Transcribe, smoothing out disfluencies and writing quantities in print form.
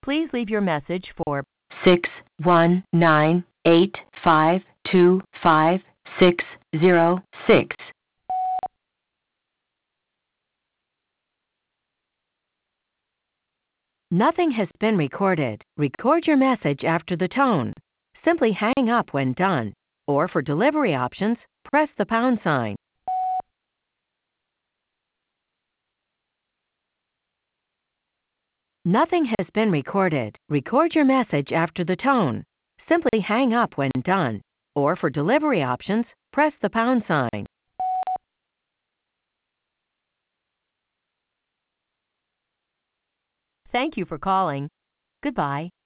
Please leave your message for 61985255606. Nothing has been recorded. Record your message after the tone. Simply hang up when done. Or for delivery options, press the pound sign. Nothing has been recorded. Record your message after the tone. Simply hang up when done. Or for delivery options, press the pound sign. Thank you for calling. Goodbye.